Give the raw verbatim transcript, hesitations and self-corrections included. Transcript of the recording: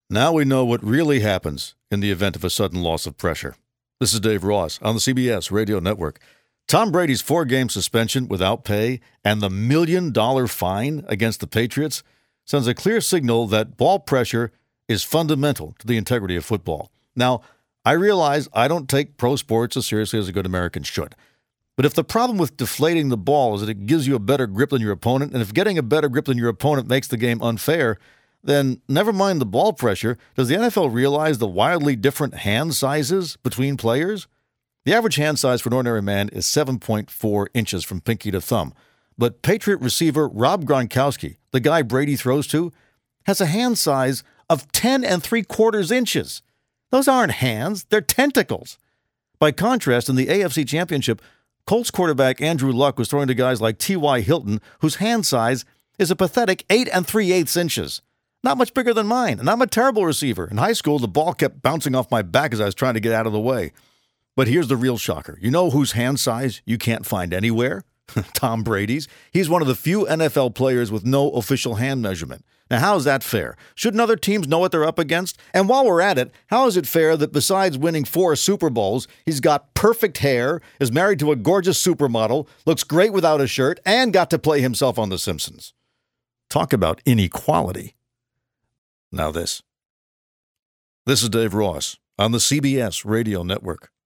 Now we know what really happens in the event of a sudden loss of pressure. This is Dave Ross on the C B S Radio Network. Tom Brady's four-game suspension without pay and the million-dollar fine against the Patriots sends a clear signal that ball pressure is fundamental to the integrity of football. Now, I realize I don't take pro sports as seriously as a good American should. But if the problem with deflating the ball is that it gives you a better grip than your opponent, and if getting a better grip than your opponent makes the game unfair, then never mind the ball pressure. Does the N F L realize the wildly different hand sizes between players? The average hand size for an ordinary man is seven point four inches from pinky to thumb. But Patriot receiver Rob Gronkowski, the guy Brady throws to, has a hand size of ten and three quarters inches. Those aren't hands, they're tentacles. By contrast, in the A F C Championship, Colts quarterback Andrew Luck was throwing to guys like T Y. Hilton, whose hand size is a pathetic eight and three-eighths inches. Not much bigger than mine, and I'm a terrible receiver. In high school, the ball kept bouncing off my back as I was trying to get out of the way. But here's the real shocker. You know whose hand size you can't find anywhere? Tom Brady's. He's one of the few N F L players with no official hand measurement. Now, how is that fair? Shouldn't other teams know what they're up against? And while we're at it, how is it fair that besides winning four Super Bowls, he's got perfect hair, is married to a gorgeous supermodel, looks great without a shirt, and got to play himself on The Simpsons? Talk about inequality. Now this. This is Dave Ross on the C B S Radio Network.